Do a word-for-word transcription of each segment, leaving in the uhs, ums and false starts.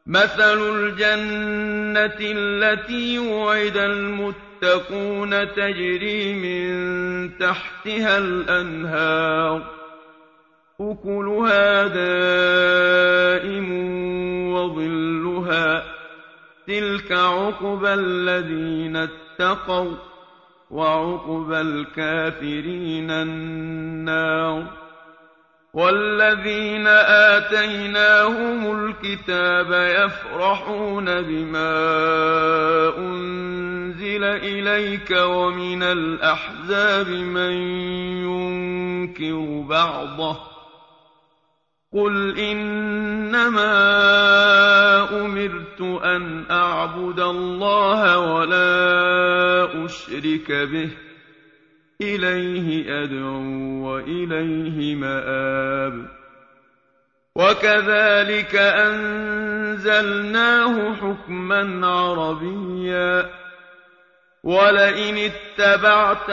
مَثَلُ الْجَنَّةِ الَّتِي وُعِدَ الْمُتَّقُونَ تَجْرِي مِن تَحْتِهَا الْأَنْهَارُ ۖ أُكُلُهَا دَائِمٌ وَظِلُّهَا ۚ تِلْكَ عُقْبَى الَّذِينَ اتَّقَوا ۖ وَّعُقْبَى الْكَافِرِينَ النَّارُ. وَالَّذِينَ آتَيْنَاهُمُ الْكِتَابَ يَفْرَحُونَ بِمَا أُنزِلَ إِلَيْكَ ۖ وَمِنَ الْأَحْزَابِ مَن يُنكِرُ بَعْضَهُ ۚ قُلْ إِنَّمَا أُمِرْتُ أَنْ أَعْبُدَ اللَّهَ وَلَا أُشْرِكَ بِهِ ۚ إِلَيْهِ أَدْعُو وَإِلَيْهِ مَآبِ. وَكَذَٰلِكَ أَنزَلْنَاهُ حُكْمًا عَرَبِيًّا ۚ وَلَئِنِ اتَّبَعْتَ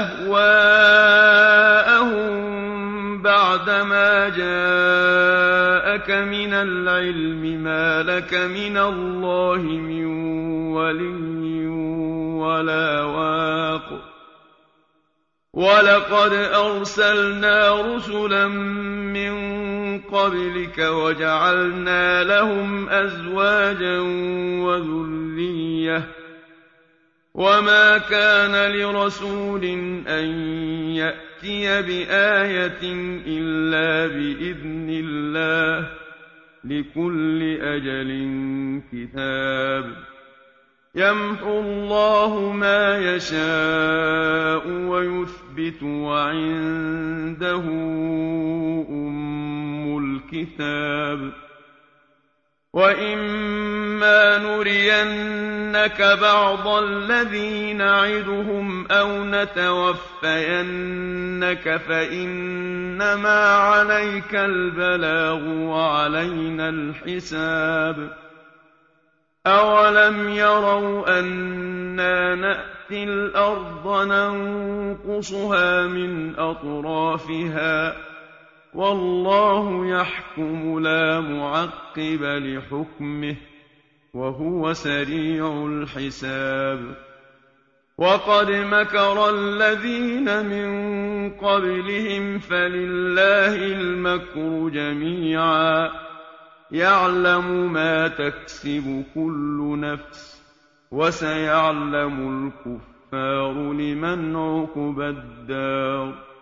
أَهْوَاءَهُم بَعْدَمَا جَاءَكَ مِنَ الْعِلْمِ مَا لَكَ مِنَ اللَّهِ مِن وَلِيٍّ وَلَا وَاقٍ. وَلَقَدْ أَرْسَلْنَا رُسُلًا مِّن قَبْلِكَ وَجَعَلْنَا لَهُمْ أَزْوَاجًا وَذُرِّيَّةً ۚ وَمَا كَانَ لِرَسُولٍ أَن يَأْتِيَ بِآيَةٍ إِلَّا بِإِذْنِ اللَّهِ ۗ لِكُلِّ أَجَلٍ كِتَابٌ. يَمْحُو اللَّهُ مَا يَشَاءُ وَيُثْبِتُ ۖ وَعِندَهُ أُمُّ الْكِتَابِ. وَإِمَّا نُرِيَنَّكَ بَعْضَ الَّذِي نَعِدُهُمْ أَوْ نَتَوَفَّيَنَّكَ فَإِنَّمَا عَلَيْكَ الْبَلَاغُ وَعَلَيْنَا الْحِسَابُ. أَوَلَمْ يَرَوْا أَنَّا نَأْتِي الْأَرْضَ نَنقُصُهَا مِنْ أَطْرَافِهَا ۚ وَاللَّهُ يَحْكُمُ لَا مُعَقِّبَ لِحُكْمِهِ ۚ وَهُوَ سَرِيعُ الْحِسَابِ. وَقَدْ مَكَرَ الَّذِينَ مِن قَبْلِهِمْ فَلِلَّهِ الْمَكْرُ جَمِيعًا ۖ يَعْلَمُ مَا تَكْسِبُ كُلُّ نَفْسٍ ۗ وَسَيَعْلَمُ الْكُفَّارُ لِمَنْ عُقْبَى الدَّارِ.